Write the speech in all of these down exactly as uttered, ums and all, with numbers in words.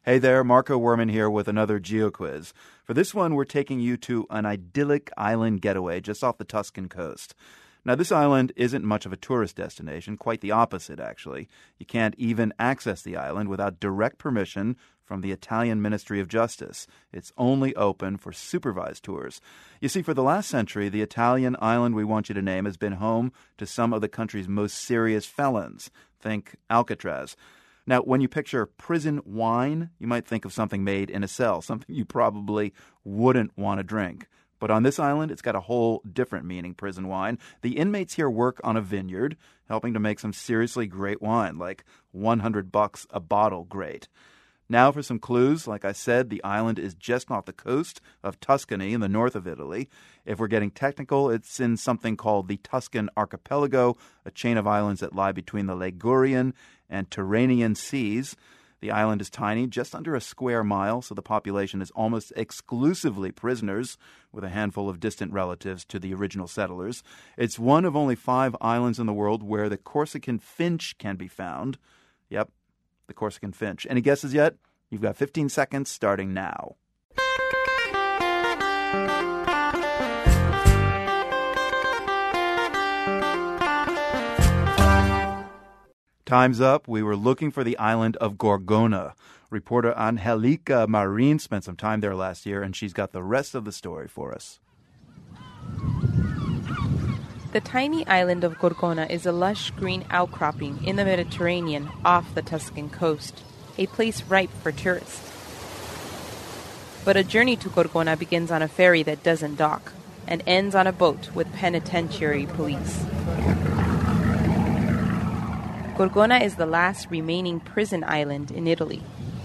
Hey there, Marco Werman here with another GeoQuiz. For this one, we're taking you to an idyllic island getaway just off the Tuscan coast. Now, this island isn't much of a tourist destination, quite the opposite, actually. You can't even access the island without direct permission from the Italian Ministry of Justice. It's only open for supervised tours. You see, for the last century, the Italian island we want you to name has been home to some of the country's most serious felons. Think Alcatraz. Now, when you picture prison wine, you might think of something made in a cell, something you probably wouldn't want to drink. But on this island, it's got a whole different meaning, prison wine. The inmates here work on a vineyard, helping to make some seriously great wine, like one hundred bucks a bottle great. Now for some clues. Like I said, the island is just off the coast of Tuscany in the north of Italy. If we're getting technical, it's in something called the Tuscan Archipelago, a chain of islands that lie between the Ligurian and Tyrrhenian seas. The island is tiny, just under a square mile, so the population is almost exclusively prisoners, with a handful of distant relatives to the original settlers. It's one of only five islands in the world where the Corsican finch can be found. Yep, the Corsican finch. Any guesses yet? You've got fifteen seconds starting now. Time's up. We were looking for the island of Gorgona. Reporter Angelica Marin spent some time there last year, and she's got the rest of the story for us. The tiny island of Gorgona is a lush green outcropping in the Mediterranean off the Tuscan coast, a place ripe for tourists. But a journey to Gorgona begins on a ferry that doesn't dock and ends on a boat with penitentiary police. Gorgona is the last remaining prison island in Italy.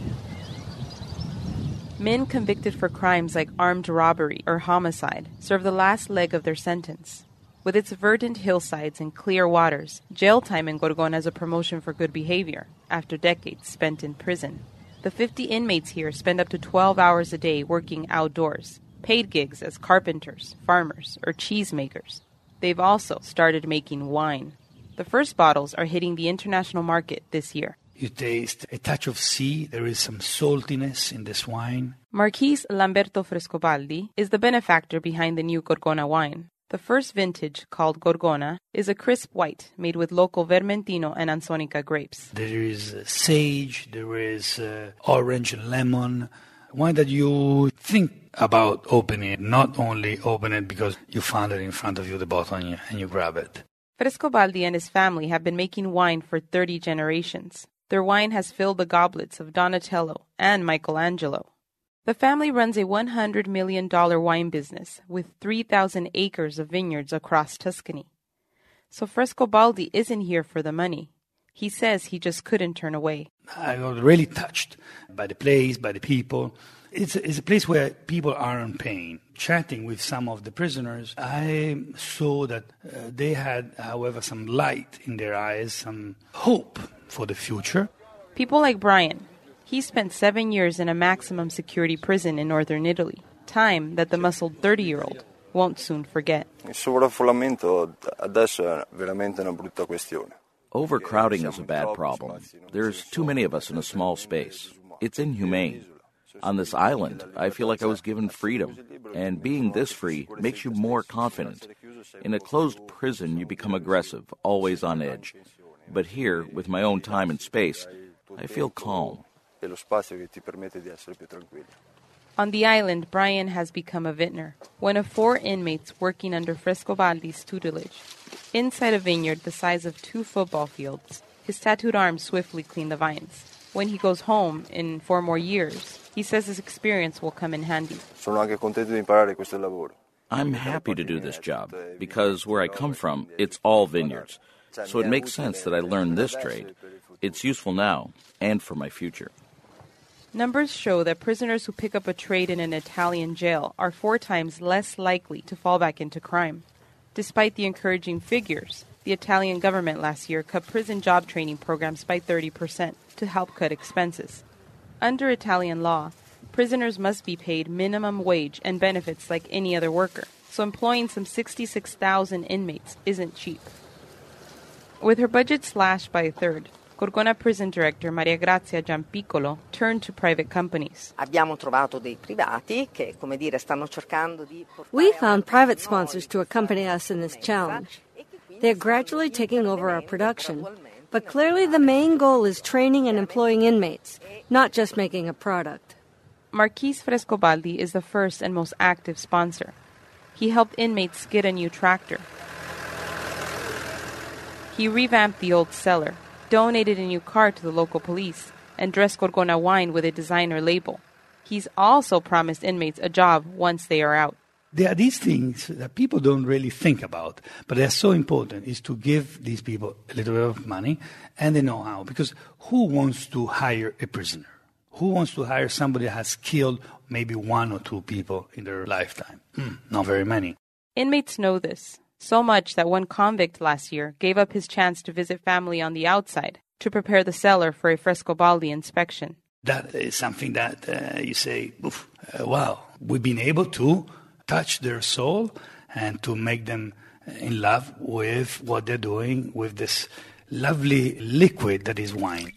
Men convicted for crimes like armed robbery or homicide serve the last leg of their sentence. With its verdant hillsides and clear waters, jail time in Gorgona is a promotion for good behavior after decades spent in prison. The fifty inmates here spend up to twelve hours a day working outdoors, paid gigs as carpenters, farmers, or cheesemakers. They've also started making wine. The first bottles are hitting the international market this year. You taste a touch of sea. There is some saltiness in this wine. Marquise Lamberto Frescobaldi is the benefactor behind the new Gorgona wine. The first vintage, called Gorgona, is a crisp white made with local Vermentino and Ansonica grapes. There is uh, sage, there is uh, orange and lemon. Wine that you think about opening, not only open it because you found it in front of you, the bottle, and you, and you grab it. Frescobaldi and his family have been making wine for thirty generations. Their wine has filled the goblets of Donatello and Michelangelo. The family runs a one hundred million dollars wine business with three thousand acres of vineyards across Tuscany. So Frescobaldi isn't here for the money. He says he just couldn't turn away. I was really touched by the place, by the people. It's a, it's a place where people are in pain. Chatting with some of the prisoners, I saw that uh, they had, however, some light in their eyes, some hope for the future. People like Brian. He spent seven years in a maximum security prison in northern Italy, time that the muscled thirty-year-old won't soon forget. Overcrowding is a bad problem. There's too many of us in a small space. It's inhumane. On this island, I feel like I was given freedom, and being this free makes you more confident. In a closed prison, you become aggressive, always on edge. But here, with my own time and space, I feel calm. On the island, Brian has become a vintner, one of four inmates working under Frescobaldi's tutelage. Inside a vineyard the size of two football fields, his tattooed arms swiftly clean the vines. When he goes home in four more years, he says his experience will come in handy. I'm happy to do this job, because where I come from, it's all vineyards. So it makes sense that I learned this trade. It's useful now, and for my future. Numbers show that prisoners who pick up a trade in an Italian jail are four times less likely to fall back into crime. Despite the encouraging figures, the Italian government last year cut prison job training programs by thirty percent to help cut expenses. Under Italian law, prisoners must be paid minimum wage and benefits like any other worker, so employing some sixty-six thousand inmates isn't cheap. With her budget slashed by a third, Gorgona prison director Maria Grazia Giampiccolo turned to private companies. Abbiamo trovato dei privati che, come dire, stanno cercando di We found private sponsors to accompany us in this challenge. They're gradually taking over our production, but clearly the main goal is training and employing inmates, not just making a product. Marquis Frescobaldi is the first and most active sponsor. He helped inmates get a new tractor. He revamped the old cellar, donated a new car to the local police, and dressed Gorgona wine with a designer label. He's also promised inmates a job once they are out. There are these things that people don't really think about, but they're so important, is to give these people a little bit of money and the know-how. Because who wants to hire a prisoner? Who wants to hire somebody that has killed maybe one or two people in their lifetime? Mm, not very many. Inmates know this, so much that one convict last year gave up his chance to visit family on the outside to prepare the cellar for a Frescobaldi inspection. That is something that uh, you say, Oof, uh, wow, we've been able to touch their soul and to make them in love with what they're doing with this lovely liquid that is wine.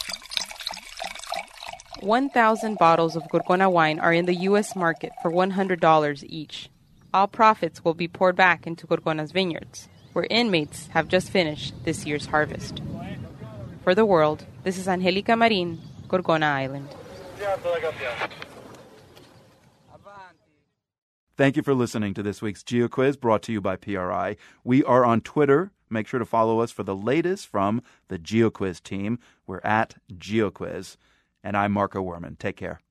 one thousand bottles of Gorgona wine are in the U S market for one hundred dollars each. All profits will be poured back into Gorgona's vineyards, where inmates have just finished this year's harvest. For The World, this is Angelica Marin, Gorgona Island. Thank you for listening to this week's GeoQuiz, brought to you by P R I. We are on Twitter. Make sure to follow us for the latest from the GeoQuiz team. We're at GeoQuiz. And I'm Marco Werman. Take care.